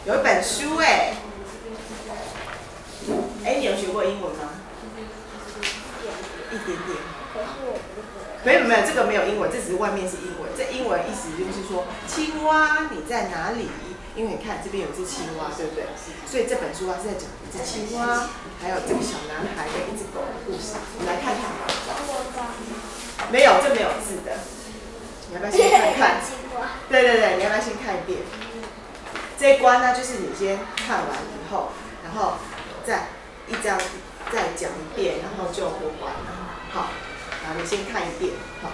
有一本书哎。哎，你有学过英文吗？一点点。没有，这个没有英文，这只是外面是英文。这英文意思就是说，青蛙你在哪里？因为你看这边有只青蛙，对不对？所以这本书是在讲一只青蛙，还有这个小男孩跟一只狗的故事。我们来看看。没有，这没有字的。你要不要先看看？对，你要不要先看一遍？这一关呢，就是你先看完以后，然后再一张再讲一遍，然后就过关了。好，好，你先看一遍，好。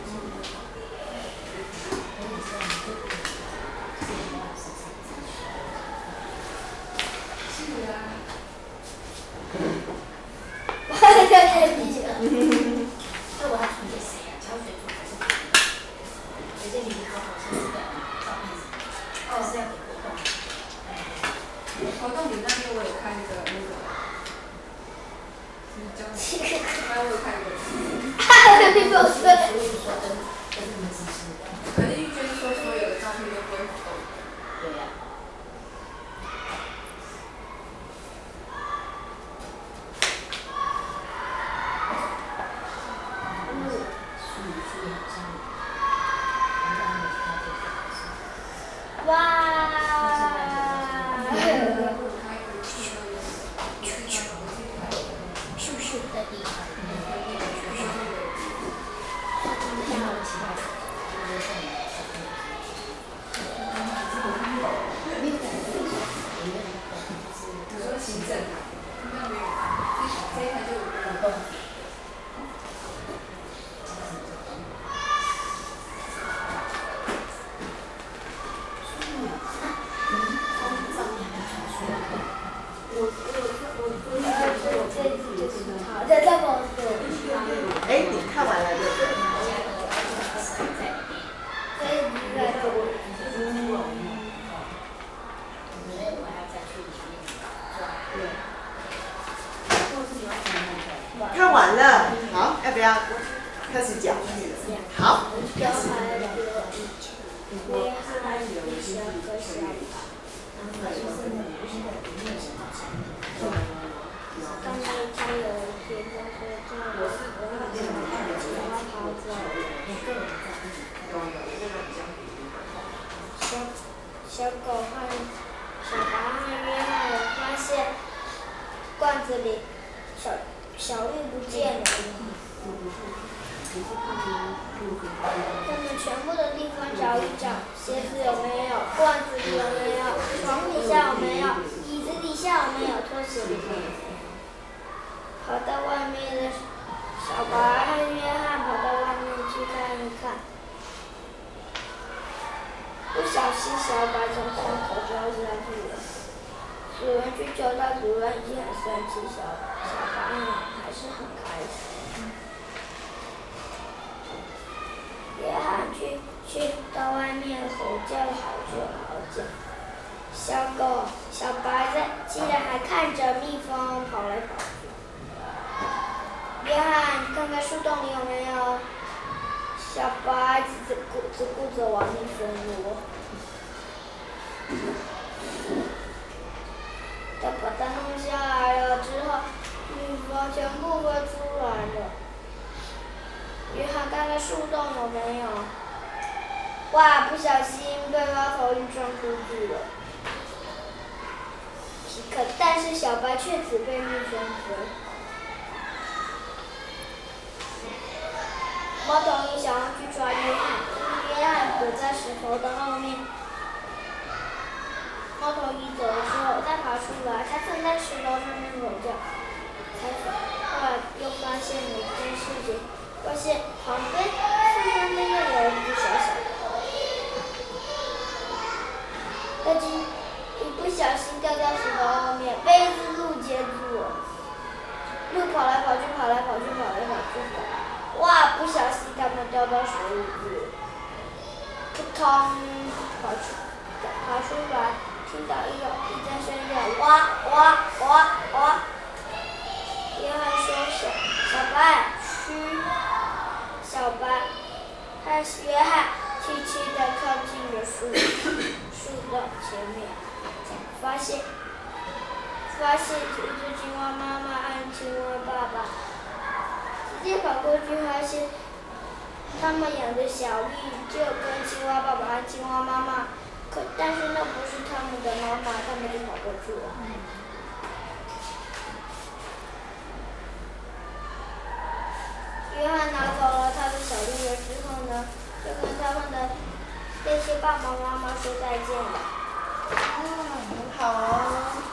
活动里那边我有看一个那个，还有看一个。可是玉娟说所有的照片都不会活动。对呀。哎，你看完了对不对？看完了，好，要不要开始讲？好。 小狗和小白和约翰发现罐子里小玉不见了。他们全部的地方找一找，鞋子有没有？罐子里有没有？床底下有没有？椅子底下有没有？拖鞋里有没有？跑到外面的小白和约翰跑到外面去看一看。不小心，小白从窗口掉下去了。主人去救它，主人已经很生气，小白还是很开心。约翰去到外面吼叫，好叫好叫。小白竟然还看着蜜蜂跑来跑去。约翰，看看树洞里有没有？小白只顾着玩蜜蜂窝。他把它弄下来了之后，蜜蜂全部飞出来了。约翰看看树洞有没有？哇，不小心被猫头鹰撞出去了。但是小白却只被蜜蜂追。猫头鹰想要去抓约翰躲在石头的后面。猫头鹰走了之后，再爬出来，它正在石头上面吼叫。后来又发现了一件事情，发现旁边树上面又有一只小小的。它一不小心掉到石头后面，被一只鹿接住了。鹿跑来跑去，跑来跑去，跑来跑去的。哇！不小心它们掉到水里去了。扑通，爬出来，听到一阵声叫，哇哇哇哇！约翰说：“小白，嘘。”小白和约翰气气地靠近了树的前面。 发现一只青蛙妈妈和青蛙爸爸，直接跑过去发现他们养的小丽就跟青蛙爸爸和青蛙妈妈，但是那不是他们的妈妈，他们就跑过去了。约翰拿走了他的小丽儿之后呢，就跟他们的那些爸爸妈妈说再见了。 很好哦。